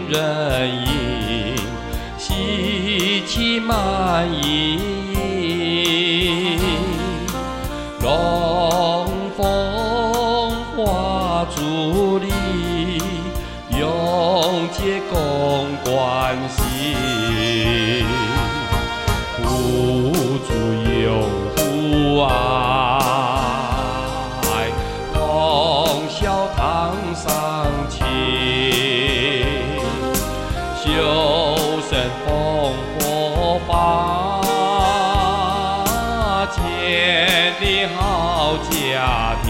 人吟，喜气满盈。龙凤花烛里，永结共关心。互助永互爱，同笑堂上情。修身奉佛法，建立好家庭。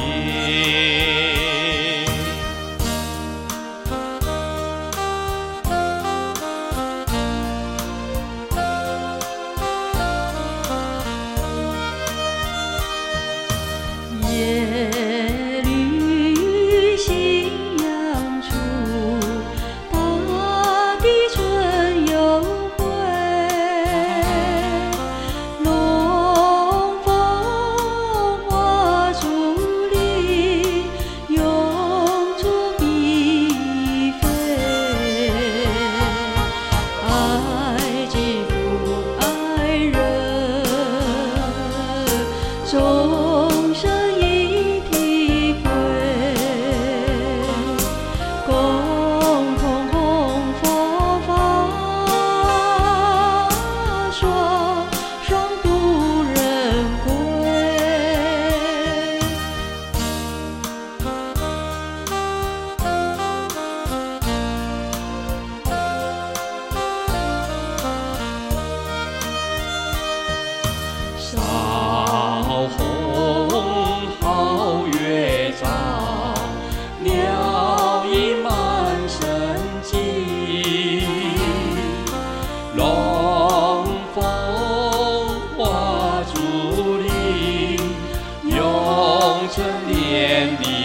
夜绿夕阳出，大地春又回。龙凤花烛里，永驻碧飞。爱既不爱人，终生一体会，共同弘佛法，双双渡人归。 少红皓月照，鸟意满生机。龙凤花烛里，永成连理。